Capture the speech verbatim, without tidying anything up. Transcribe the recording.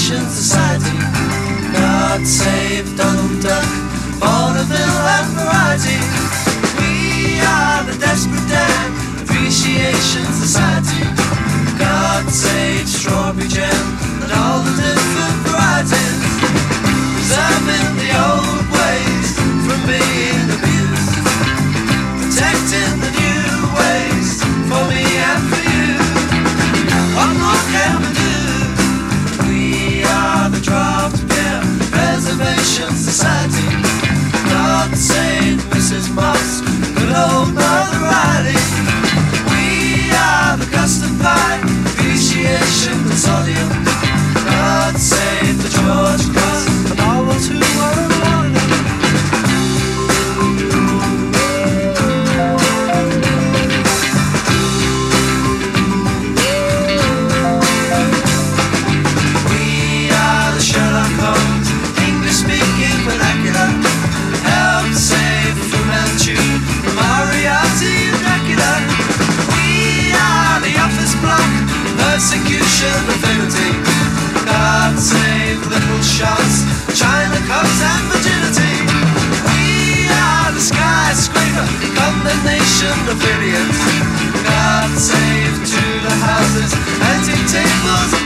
Preservation Society. God save Donald Duck, vaudeville and variety. We are the Desperate Dan Appreciation Society. God save strawberry jam and all the different varieties. Preserving the old ways from being abused. Protecting the new ways for me and for you. What more can we do? We are the Draft Beer Preservation Society. God save Missus Moss, good old Mother Riley. We are the Custard Pie Appreciation Consortium. God save the George Cross and all those who were born. We are the Sherlock Holmes English-speaking vernacular. Help save Fu Manchu, Moriarty and Dracula. We are the office block, persecution affinity. God save little shots, China cups and virginity. We are the skyscraper, condemnation of idiots. God save to the houses, antique tables.